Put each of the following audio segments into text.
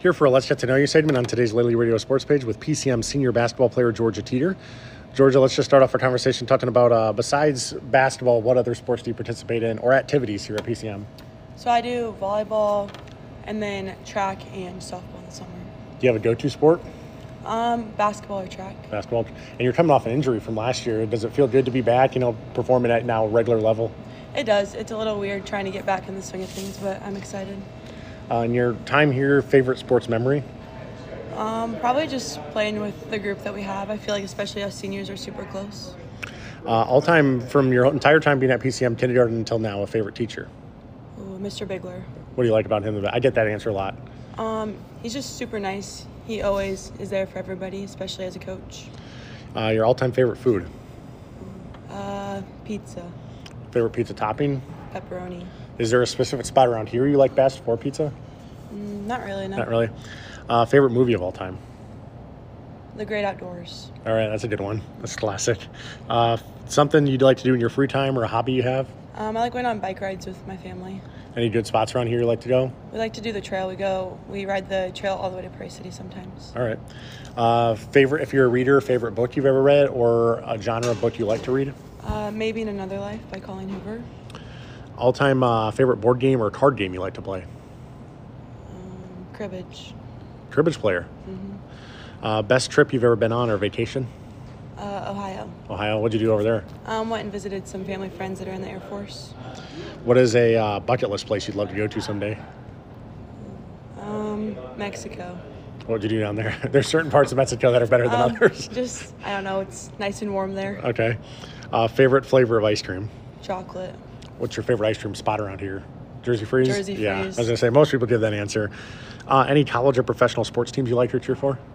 Here for a Let's Get to Know You segment on today's Lily Radio Sports page with PCM senior basketball player Georgia Teeter. Georgia, let's just start off our conversation talking about, besides basketball, what other sports do you participate in or activities here at PCM? So I do volleyball and then track and softball in the summer. Do you have a go-to sport? Basketball or track. Basketball. And you're coming off an injury from last year. Does it feel good to be back, performing at now regular level? It does. It's a little weird trying to get back in the swing of things, but I'm excited. In your time here, favorite sports memory? Probably just playing with the group that we have. I feel like especially us seniors are super close. All time, from your entire time being at PCM, kindergarten until now, a favorite teacher? Ooh, Mr. Bigler. What do you like about him? I get that answer a lot. He's just super nice. He always is there for everybody, especially as a coach. Your all-time favorite food? Pizza. Favorite pizza topping? Pepperoni. Is there a specific spot around here you like best for pizza? Not really, no. Not really. Favorite movie of all time? The Great Outdoors. All right, that's a good one. That's classic. Something you'd like to do in your free time or a hobby you have? I like going on bike rides with my family. Any good spots around here you like to go? We like to do the trail. We ride the trail all the way to Price City sometimes. All right. Favorite, if you're a reader, favorite book you've ever read or a genre of book you like to read? Maybe in Another Life by Colleen Hoover. All-time favorite board game or card game you like to play? Cribbage. Cribbage player. Best trip you've ever been on or vacation? Ohio. Ohio. What'd you do over there? Went and visited some family friends that are in the Air Force. What is a bucket list place you'd love to go to someday? Mexico. What did you do down there? There's certain parts of Mexico that are better than others. Just, I don't know, it's nice and warm there. Okay. Favorite flavor of ice cream? Chocolate. What's your favorite ice cream spot around here? Jersey Freeze? Jersey Yeah, I Freeze. was going to say, most people give that answer. Any college or professional sports teams you like to cheer for?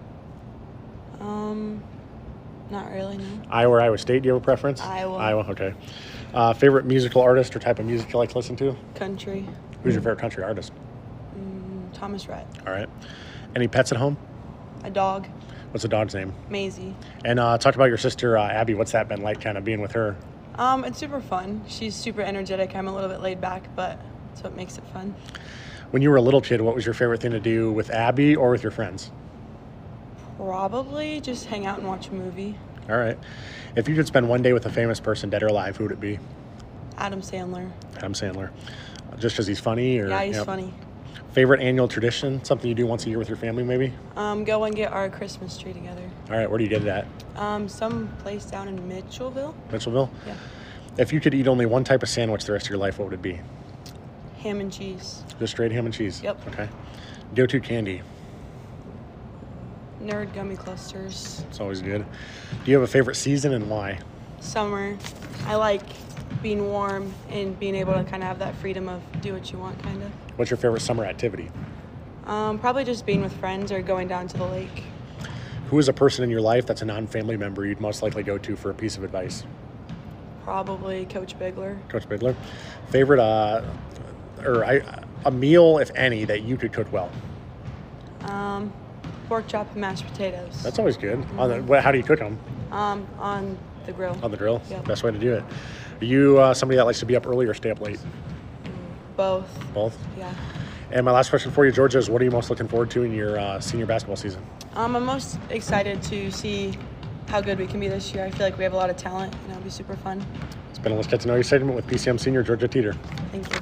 Not really, no. Iowa or Iowa State, do you have a preference? Iowa. Okay. Favorite musical artist or type of music you like to listen to? Country. Who's your favorite country artist? Thomas Rhett. All right. Any pets at home? A dog. What's the dog's name? Maisie. And talk about your sister, Abby. What's that been like, kind of being with her? It's super fun. She's super energetic. I'm a little bit laid back, but that's what makes it fun. When you were a little kid, what was your favorite thing to do with Abby or with your friends? Probably just hang out and watch a movie. All right. If you could spend one day with a famous person, dead or alive, who would it be? Adam Sandler. Adam Sandler. Just because he's funny? Or, Yeah, he's funny. Favorite annual tradition? Something you do once a year with your family, maybe? Go and get our Christmas tree together. All right. Where do you get it at? Some place down in Mitchellville. Mitchellville? Yeah. If you could eat only one type of sandwich the rest of your life, what would it be? Ham and cheese. Just straight ham and cheese? Yep. Okay. Go-to candy? Nerd gummy clusters. It's always good. Do you have a favorite season and why? Summer. I like being warm and being able to kind of have that freedom of do what you want, kind of. What's your favorite summer activity? Probably just being with friends or going down to the lake. Who is a person in your life that's a non-family member you'd most likely go to for a piece of advice? Probably Coach Bigler. Coach Bigler. Favorite, a meal, if any, that you could cook well? Pork chop and mashed potatoes. That's always good. How do you cook them? On the grill. On the grill? Yep. Best way to do it. Are you somebody that likes to be up early or stay up late? Both. Both? Yeah. And my last question for you, Georgia, is what are you most looking forward to in your senior basketball season? I'm most excited to see how good we can be this year. I feel like we have a lot of talent, and it'll be super fun. It's been a Let's Get to Know You segment with PCM senior Georgia Teeter. Thank you.